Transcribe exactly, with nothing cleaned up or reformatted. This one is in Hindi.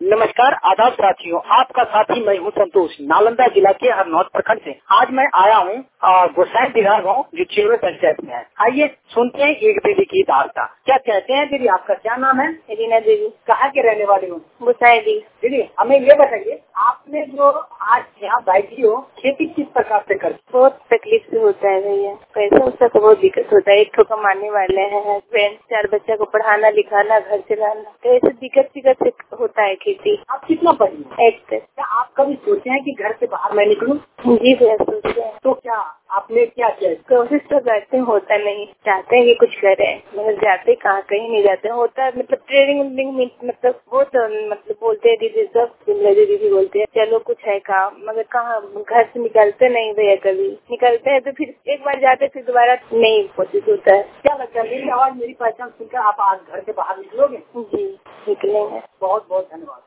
नमस्कार, आदाब साथियों, आपका साथी मैं हूँ संतोष, नालंदा जिला के हरनौत प्रखंड से। आज मैं आया हूँ गोसाई बिहार गाँव जो चिड़वे पंचायत में है। आइए सुनते हैं एक दीदी की वार्ता। क्या कहते हैं दीदी, आपका क्या नाम है? रीना देवी। कहाँ के रहने वाली हो? गोसाई दी। दीदी हमें ये बताइए, आपने जो आज यहाँ बैठी हो, खेती किस प्रकार से करती? बहुत तकलीफ से होता है भैया, पैसा उसका तो बहुत दिक्कत होता है। एक ठो कमाने वाले हैं, हस्बैंड, चार बच्चा को पढ़ाना लिखाना, घर चलाना, तो ऐसे दिक्कत दिक्कत से होता है खेती। आप कितना पढ़ी? एक तक। क्या आप कभी सोचे हैं कि घर से बाहर मैं निकलूं? जी भैया सोचते हैं। तो क्या आपने क्या किया? कोशिश तो करते हैं, होता नहीं। चाहते हैं कि कुछ करें मगर जाते कहाँ, कहीं नहीं जाते। होता है मतलब ट्रेनिंग मतलब बहुत मतलब बोलते हैं दीदी, सब दीदी दीदी बोलते हैं चलो कुछ है काम, मगर कहाँ, घर से निकलते नहीं भैया। कभी निकलते हैं तो फिर एक बार जाते फिर दोबारा नहीं कोशिश होता है। क्या लगता है मेरी आवाज, मेरी पहचान सुनकर आप आज घर से बाहर निकलोगे? जी निकलेंगे। बहुत बहुत धन्यवाद।